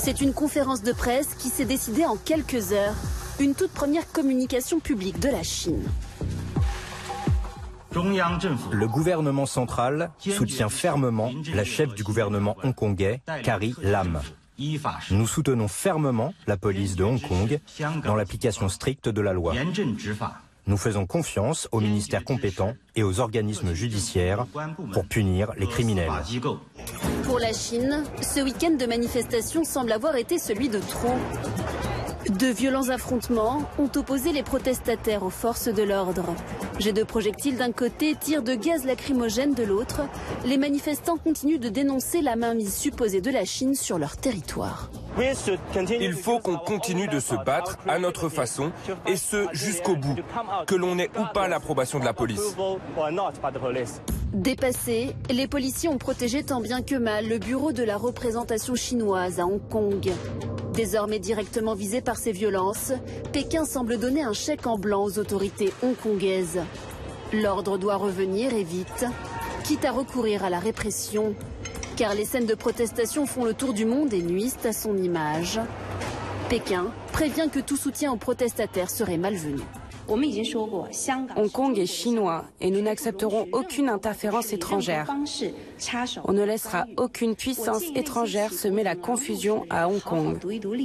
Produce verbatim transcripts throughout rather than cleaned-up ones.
C'est une conférence de presse qui s'est décidée en quelques heures. Une toute première communication publique de la Chine. Le gouvernement central soutient fermement la chef du gouvernement hongkongais, Carrie Lam. Nous soutenons fermement la police de Hong Kong dans l'application stricte de la loi. Nous faisons confiance aux ministères compétents et aux organismes judiciaires pour punir les criminels. Pour la Chine, ce week-end de manifestation semble avoir été celui de trop. De violents affrontements ont opposé les protestataires aux forces de l'ordre. Jets de projectiles d'un côté, tirs de gaz lacrymogène de l'autre. Les manifestants continuent de dénoncer la mainmise supposée de la Chine sur leur territoire. Il faut qu'on continue de se battre à notre façon, et ce jusqu'au bout, que l'on ait ou pas l'approbation de la police. Dépassés, les policiers ont protégé tant bien que mal le bureau de la représentation chinoise à Hong Kong. Désormais directement visé par ces violences, Pékin semble donner un chèque en blanc aux autorités hongkongaises. L'ordre doit revenir et vite, quitte à recourir à la répression. Car les scènes de protestation font le tour du monde et nuisent à son image. Pékin prévient que tout soutien aux protestataires serait malvenu. Hong Kong est chinois et nous n'accepterons aucune interférence étrangère. On ne laissera aucune puissance étrangère semer la confusion à Hong Kong.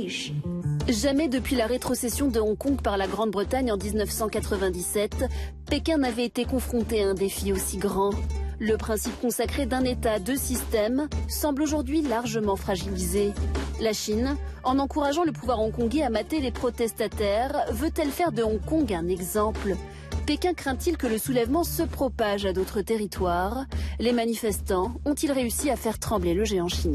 Jamais depuis la rétrocession de Hong Kong par la Grande-Bretagne en mille neuf cent quatre-vingt-dix-sept, Pékin n'avait été confronté à un défi aussi grand. Le principe consacré d'un État, deux systèmes, semble aujourd'hui largement fragilisé. La Chine, en encourageant le pouvoir hongkongais à mater les protestataires, veut-elle faire de Hong Kong un exemple ? Pékin craint-il que le soulèvement se propage à d'autres territoires ? Les manifestants ont-ils réussi à faire trembler le géant chinois ?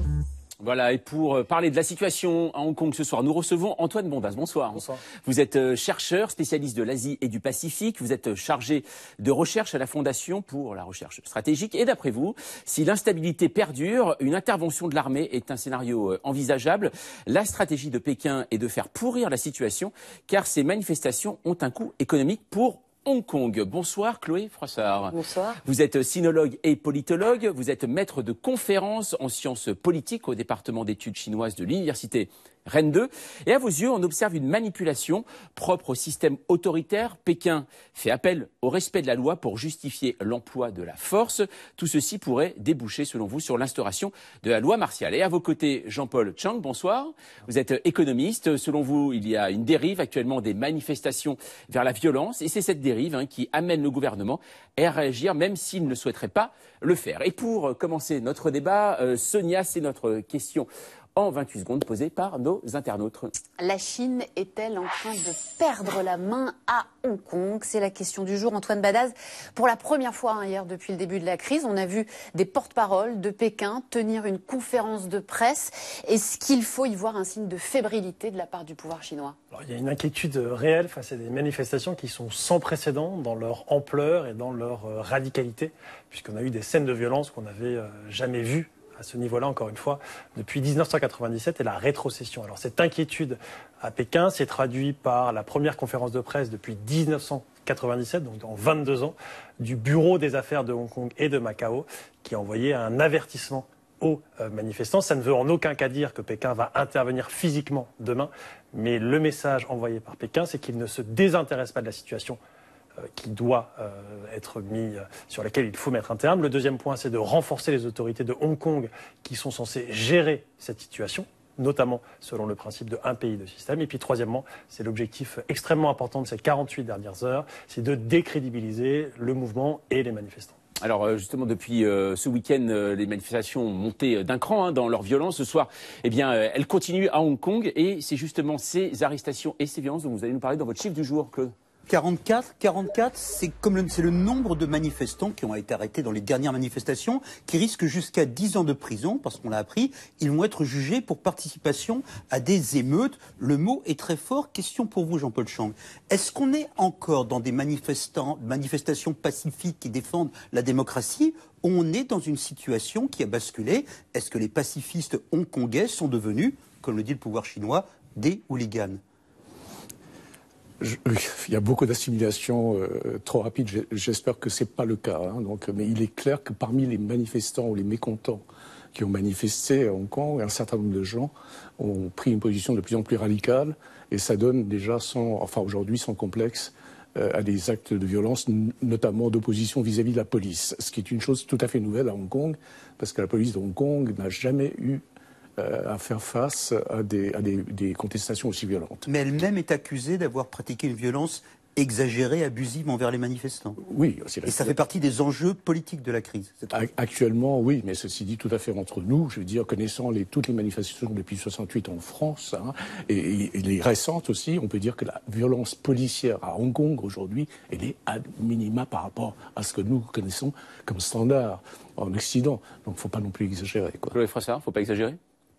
Voilà, et pour parler de la situation à Hong Kong ce soir, nous recevons Antoine Bondas. Bonsoir. Bonsoir. Vous êtes chercheur, spécialiste de l'Asie et du Pacifique. Vous êtes chargé de recherche à la Fondation pour la recherche stratégique. Et d'après vous, si l'instabilité perdure, une intervention de l'armée est un scénario envisageable. La stratégie de Pékin est de faire pourrir la situation, car ces manifestations ont un coût économique pour Hong Kong. Bonsoir Chloé Froissart. Bonsoir. Vous êtes sinologue et politologue, vous êtes maître de conférences en sciences politiques au département d'études chinoises de l'université Rennes deux. Et à vos yeux, on observe une manipulation propre au système autoritaire. Pékin fait appel au respect de la loi pour justifier l'emploi de la force. Tout ceci pourrait déboucher, selon vous, sur l'instauration de la loi martiale. Et à vos côtés, Jean-Paul Chang, bonsoir. Vous êtes économiste. Selon vous, il y a une dérive actuellement des manifestations vers la violence. Et c'est cette dérive hein, qui amène le gouvernement à réagir, même s'il ne souhaiterait pas le faire. Et pour commencer notre débat, euh, Sonia, c'est notre question en vingt-huit secondes posée par nos internautes. La Chine est-elle en train de perdre la main à Hong Kong? C'est la question du jour. Antoine Badaz, pour la première fois hein, hier depuis le début de la crise, on a vu des porte-paroles de Pékin tenir une conférence de presse. Est-ce qu'il faut y voir un signe de fébrilité de la part du pouvoir chinois? Alors, il y a une inquiétude réelle face à des manifestations qui sont sans précédent dans leur ampleur et dans leur euh, radicalité, puisqu'on a eu des scènes de violence qu'on n'avait euh, jamais vues à ce niveau-là, encore une fois, depuis mille neuf cent quatre-vingt-dix-sept et la rétrocession. Alors cette inquiétude à Pékin s'est traduite par la première conférence de presse depuis mille neuf cent quatre-vingt-dix-sept, donc dans vingt-deux ans, du Bureau des affaires de Hong Kong et de Macao, qui a envoyé un avertissement aux euh, manifestants. Ça ne veut en aucun cas dire que Pékin va intervenir physiquement demain, mais le message envoyé par Pékin, c'est qu'il ne se désintéresse pas de la situation qui doit euh, être mis, euh, sur laquelle il faut mettre un terme. Le deuxième point, c'est de renforcer les autorités de Hong Kong qui sont censées gérer cette situation, notamment selon le principe de un pays, deux systèmes. Et puis troisièmement, c'est l'objectif extrêmement important de ces quarante-huit dernières heures, c'est de décrédibiliser le mouvement et les manifestants. Alors justement, depuis euh, ce week-end, euh, les manifestations ont monté d'un cran hein, dans leur violence. Ce soir, eh bien, euh, elles continuent à Hong Kong et c'est justement ces arrestations et ces violences dont vous allez nous parler dans votre chiffre du jour, Claude. quarante-quatre, quarante-quatre, c'est comme c'est le nombre de manifestants qui ont été arrêtés dans les dernières manifestations, qui risquent jusqu'à dix ans de prison, parce qu'on l'a appris, ils vont être jugés pour participation à des émeutes. Le mot est très fort. Question pour vous, Jean-Paul Chang. Est-ce qu'on est encore dans des manifestants, manifestations pacifiques qui défendent la démocratie, ou on est dans une situation qui a basculé? Est-ce que les pacifistes hongkongais sont devenus, comme le dit le pouvoir chinois, des hooligans? Je, il y a beaucoup d'assimilation euh, trop rapide. J'espère que c'est pas le cas. Hein, donc, mais il est clair que parmi les manifestants ou les mécontents qui ont manifesté à Hong Kong, un certain nombre de gens ont pris une position de plus en plus radicale, et ça donne déjà, sans, enfin aujourd'hui, sans complexe, euh, à des actes de violence, notamment d'opposition vis-à-vis de la police, ce qui est une chose tout à fait nouvelle à Hong Kong, parce que la police de Hong Kong n'a jamais eu euh, à faire face à, des, à des, des contestations aussi violentes. Mais elle-même est accusée d'avoir pratiqué une violence exagérée, abusive envers les manifestants. Oui. Et ça fait partie des enjeux politiques de la crise. Actuellement, oui, mais ceci dit tout à fait entre nous, je veux dire, connaissant les, toutes les manifestations depuis soixante-huit en France, hein, et, et les récentes aussi, on peut dire que la violence policière à Hong Kong aujourd'hui, elle est à minima par rapport à ce que nous connaissons comme standard en Occident. Donc il ne faut pas non plus exagérer. Chloé Frassard, il ne faut pas exagérer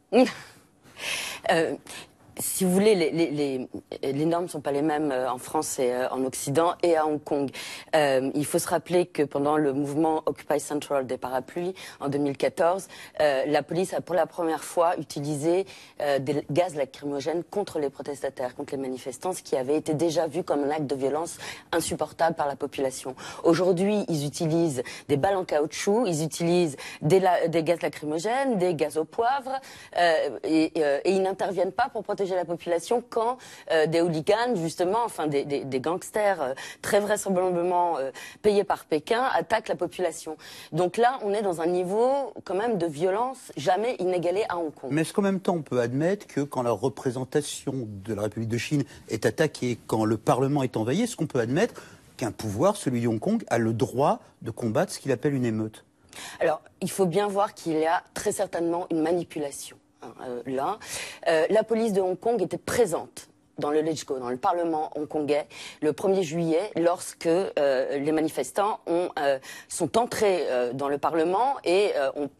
euh, Si vous voulez, les, les, les, les normes ne sont pas les mêmes en France et en Occident et à Hong Kong. Euh, il faut se rappeler que pendant le mouvement Occupy Central des parapluies en deux mille quatorze, euh, la police a pour la première fois utilisé euh, des gaz lacrymogènes contre les protestataires, contre les manifestants, ce qui avait été déjà vu comme un acte de violence insupportable par la population. Aujourd'hui, ils utilisent des balles en caoutchouc, ils utilisent des, la, des gaz lacrymogènes, des gaz au poivre, euh, et, euh, et ils n'interviennent pas pour protéger la population quand euh, des hooligans, justement, enfin des, des, des gangsters euh, très vraisemblablement euh, payés par Pékin, attaquent la population. Donc là, on est dans un niveau quand même de violence jamais inégalé à Hong Kong. Mais est-ce qu'en même temps, on peut admettre que quand la représentation de la République de Chine est attaquée, quand le Parlement est envahi, est-ce qu'on peut admettre qu'un pouvoir, celui de Hong Kong, a le droit de combattre ce qu'il appelle une émeute? Alors, il faut bien voir qu'il y a très certainement une manipulation. Euh, là, euh, la police de Hong Kong était présente dans le LegCo, dans le Parlement hongkongais, le premier juillet, lorsque euh, les manifestants ont, euh, sont entrés euh, dans le Parlement et euh, ont,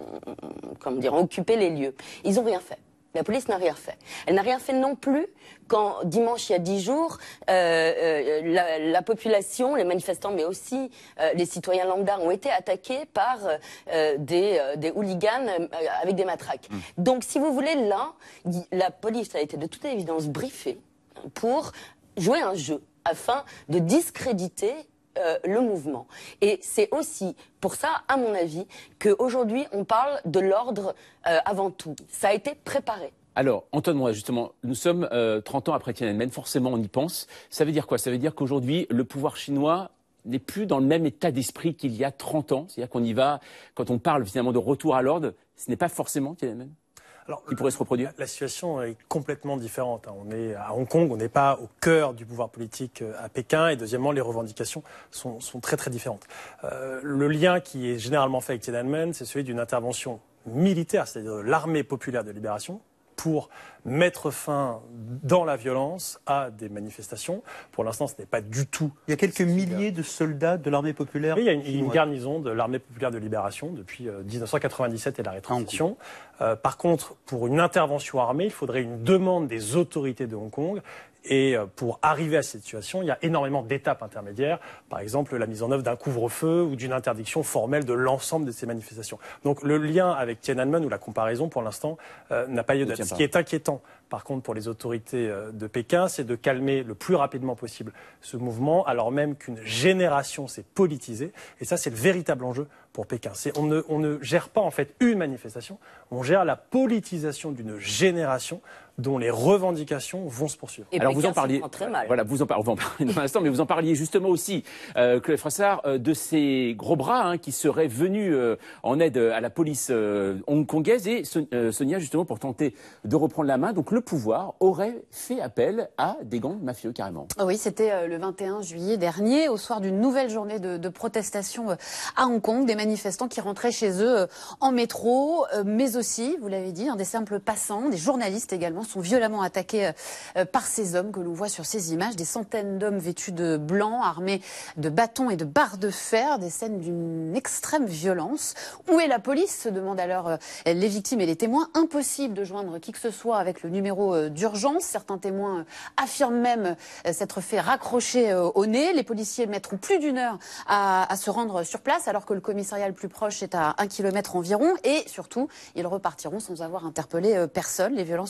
ont, comment dire, ont occupé les lieux. Ils n'ont rien fait. La police n'a rien fait. Elle n'a rien fait non plus quand, dimanche, il y a dix jours, euh, euh, la, la population, les manifestants, mais aussi euh, les citoyens lambda ont été attaqués par euh, des, euh, des hooligans euh, avec des matraques. Mmh. Donc, si vous voulez, là, la police a été de toute évidence briefée pour jouer un jeu afin de discréditer Euh, le mouvement. Et c'est aussi pour ça, à mon avis, qu'aujourd'hui, on parle de l'ordre euh, avant tout. Ça a été préparé. Alors, Antoine Moi, justement, nous sommes euh, trente ans après Tiananmen, forcément on y pense. Ça veut dire quoi? Ça veut dire qu'aujourd'hui, le pouvoir chinois n'est plus dans le même état d'esprit qu'il y a trente ans. C'est-à-dire qu'on y va, quand on parle finalement de retour à l'ordre, ce n'est pas forcément Tiananmen Alors, qui pourrait se reproduire. La, la situation est complètement différente. On est à Hong Kong, on n'est pas au cœur du pouvoir politique à Pékin. Et deuxièmement, les revendications sont, sont très très différentes. Euh, le lien qui est généralement fait avec Tiananmen, c'est celui d'une intervention militaire, c'est-à-dire de l'armée populaire de libération, pour mettre fin dans la violence à des manifestations. Pour l'instant, ce n'est pas du tout... Il y a quelques milliers de soldats de l'armée populaire. Oui, il y a une, une garnison de l'armée populaire de libération depuis euh, mille neuf cent quatre-vingt-dix-sept et la rétrocession. Euh, par contre, pour une intervention armée, il faudrait une demande des autorités de Hong Kong. Et pour arriver à cette situation, il y a énormément d'étapes intermédiaires. Par exemple, la mise en œuvre d'un couvre-feu ou d'une interdiction formelle de l'ensemble de ces manifestations. Donc le lien avec Tiananmen ou la comparaison, pour l'instant, euh, n'a pas lieu d'être. Ce qui est inquiétant, par contre, pour les autorités de Pékin, c'est de calmer le plus rapidement possible ce mouvement, alors même qu'une génération s'est politisée. Et ça, c'est le véritable enjeu pour Pékin. On ne, on ne gère pas, en fait, une manifestation, on gère la politisation d'une génération dont les revendications vont se poursuivre. Et alors Pékin vous en parliez, très mal. Voilà, vous en parlez, on va en parler dans un instant, mais vous en parliez justement aussi, euh, Chloé Frassard, euh, de ces gros bras hein, qui seraient venus euh, en aide à la police euh, hongkongaise et euh, Sonia justement pour tenter de reprendre la main. Donc le pouvoir aurait fait appel à des gangs mafieux carrément. Oui, c'était euh, le vingt et un juillet dernier, au soir d'une nouvelle journée de, de protestation euh, à Hong Kong, des manifestants qui rentraient chez eux euh, en métro, euh, mais aussi, vous l'avez dit, hein, des simples passants, des journalistes également sont violemment attaqués euh, par ces hommes que l'on voit sur ces images, des centaines d'hommes vêtus de blanc, armés de bâtons et de barres de fer, des scènes d'une extrême violence. Où est la police, se demandent alors euh, les victimes et les témoins. Impossible de joindre qui que ce soit avec le numéro euh, d'urgence. Certains témoins euh, affirment même euh, s'être fait raccrocher euh, au nez. Les policiers mettront plus d'une heure à, à se rendre sur place, alors que le commissariat le plus proche est à un kilomètre environ. Et surtout, ils repartiront sans avoir interpellé euh, personne. Les violences reprendront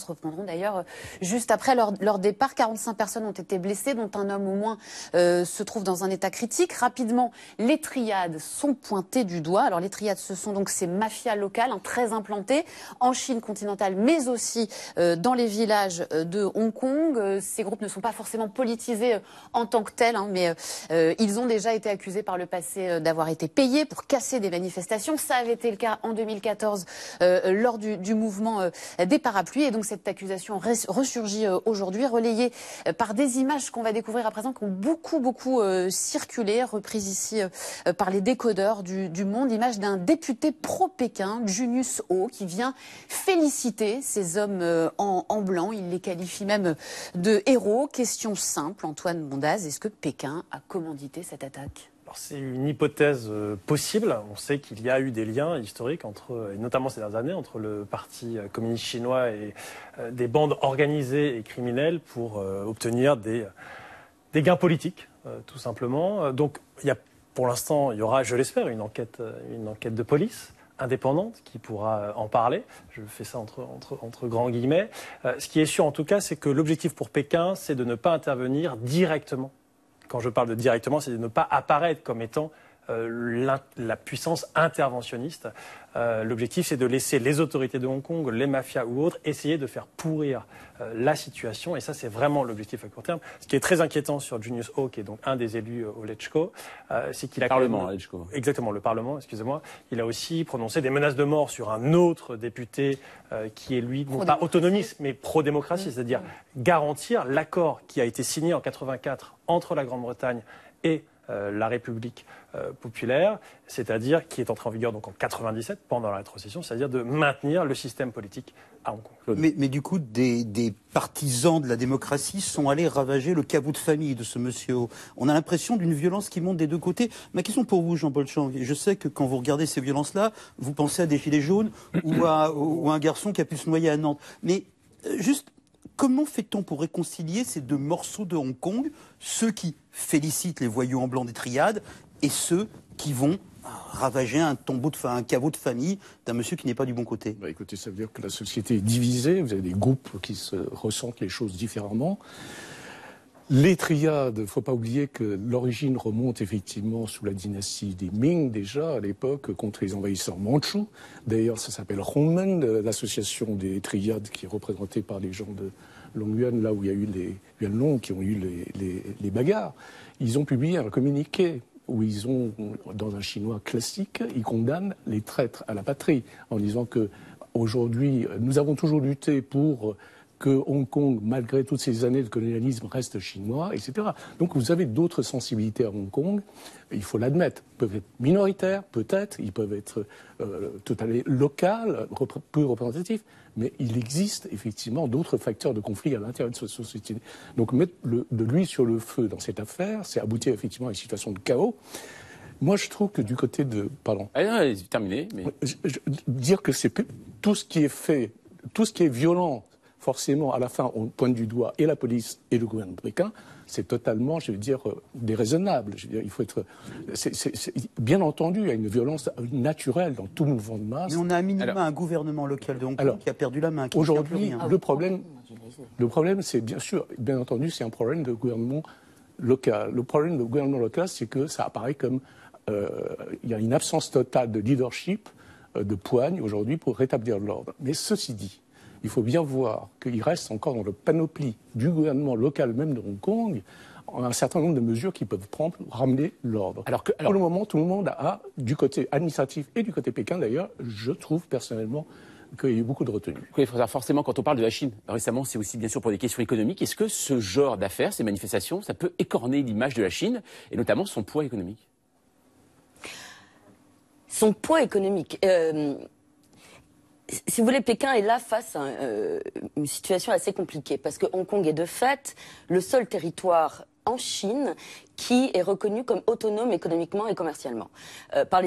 d'ailleurs juste après leur, leur départ. quarante-cinq personnes ont été blessées, dont un homme au moins euh, se trouve dans un état critique. Rapidement, les triades sont pointées du doigt. Alors les triades, ce sont donc ces mafias locales hein, très implantées en Chine continentale, mais aussi euh, dans les villages de Hong Kong. Euh, ces groupes ne sont pas forcément politisés euh, en tant que tels, hein, mais euh, ils ont déjà été accusés par le passé euh, d'avoir été payés pour casser des manifestations. Ça avait été le cas en deux mille quatorze euh, lors du, du mouvement euh, des parapluies. Et donc cette accusation ressurgit euh, aujourd'hui, relayée euh, par des images qu'on va découvrir à présent, qui ont beaucoup, beaucoup euh, circulé, reprises ici euh, par les décodeurs du, du Monde. Image d'un député pro-Pékin, Junius Ho, qui vient féliciter ces hommes euh, en, en blanc. Il les qualifie même de héros. Question simple, Antoine Bondaz, est-ce que Pékin a commandité cette attaque ? C'est une hypothèse euh, possible. On sait qu'il y a eu des liens historiques, entre, et notamment ces dernières années, entre le Parti communiste chinois et euh, des bandes organisées et criminelles pour euh, obtenir des, des gains politiques, euh, tout simplement. Donc, il y a, pour l'instant, il y aura, je l'espère, une enquête, une enquête de police indépendante qui pourra en parler. Je fais ça entre, entre, entre grands guillemets. Euh, ce qui est sûr, en tout cas, c'est que l'objectif pour Pékin, c'est de ne pas intervenir directement. Quand je parle de directement, c'est de ne pas apparaître comme étant euh, la, la puissance interventionniste. Euh, L'objectif, c'est de laisser les autorités de Hong Kong, les mafias ou autres, essayer de faire pourrir euh, la situation. Et ça, c'est vraiment l'objectif à court terme. Ce qui est très inquiétant sur Junius Ho, qui est donc un des élus au LegCo, euh, c'est qu'il a... Le Parlement, LegCo. Exactement, le Parlement, excusez-moi. Il a aussi prononcé des menaces de mort sur un autre député euh, qui est, lui, non pas autonomiste, mais pro-démocratie, mmh. c'est-à-dire mmh. garantir l'accord qui a été signé en quatre-vingt-quatre entre la Grande-Bretagne et euh, la République euh, populaire, c'est-à-dire qui est entré en vigueur donc en quatre-vingt-dix-sept, pendant la rétrocession, c'est-à-dire de maintenir le système politique à Hong Kong. Mais, mais du coup, des, des partisans de la démocratie sont allés ravager le caveau de famille de ce monsieur. On a l'impression d'une violence qui monte des deux côtés. Ma question pour vous, Jean-Paul Chang, je sais que quand vous regardez ces violences-là, vous pensez à des gilets jaunes ou à, ou à un garçon qui a pu se noyer à Nantes. Mais euh, juste... comment fait-on pour réconcilier ces deux morceaux de Hong Kong, ceux qui félicitent les voyous en blanc des triades et ceux qui vont ravager un tombeau de un caveau de famille d'un monsieur qui n'est pas du bon côté? Bah écoutez, ça veut dire que la société est divisée, vous avez des groupes qui se ressentent les choses différemment. Les triades, il ne faut pas oublier que l'origine remonte effectivement sous la dynastie des Ming déjà, à l'époque, contre les envahisseurs mandchous. D'ailleurs, ça s'appelle Hongmen, l'association des triades qui est représentée par les gens de Longyuan, là où il y a eu les Yuanlong qui ont eu les, les, les bagarres. Ils ont publié un communiqué où ils ont, dans un chinois classique, ils condamnent les traîtres à la patrie en disant que aujourd'hui, nous avons toujours lutté pour que Hong Kong, malgré toutes ces années de colonialisme, reste chinois, et cetera. Donc vous avez d'autres sensibilités à Hong Kong, il faut l'admettre. Ils peuvent être minoritaires, peut-être, ils peuvent être euh, totalement locaux, peu représentatifs, mais il existe effectivement d'autres facteurs de conflit à l'intérieur de cette société. Donc mettre le, de l'huile sur le feu dans cette affaire, c'est aboutir effectivement à une situation de chaos. Moi, je trouve que du côté de... Pardon. Allez, allez, terminé. Mais... Je, je, dire que c'est tout ce qui est fait, tout ce qui est violent, forcément, à la fin, on pointe du doigt et la police et le gouvernement pékin, c'est totalement, je veux dire, déraisonnable. Je veux dire, il faut être... C'est, c'est, c'est, bien entendu, il y a une violence naturelle dans tout mouvement de masse. Mais on a un minimum alors, un gouvernement local de Hong Kong alors, qui a perdu la main. Aujourd'hui, le problème, le problème, c'est bien sûr, bien entendu, c'est un problème de gouvernement local. Le problème de gouvernement local, c'est que ça apparaît comme... Euh, il y a une absence totale de leadership, euh, de poigne aujourd'hui pour rétablir l'ordre. Mais ceci dit, il faut bien voir qu'il reste encore dans le panoplie du gouvernement local, même de Hong Kong, un certain nombre de mesures qui peuvent prendre pour ramener l'ordre. Alors que, alors, pour le moment, tout le monde a, du côté administratif et du côté Pékin d'ailleurs, je trouve personnellement qu'il y a eu beaucoup de retenue. Oui, forcément, quand on parle de la Chine, récemment, c'est aussi bien sûr pour des questions économiques. Est-ce que ce genre d'affaires, ces manifestations, ça peut écorner l'image de la Chine, et notamment son poids économique? Son poids économique... Euh... Si vous voulez, Pékin est là face à euh, une situation assez compliquée, parce que Hong Kong est de fait le seul territoire en Chine qui est reconnu comme autonome économiquement et commercialement. Euh, par les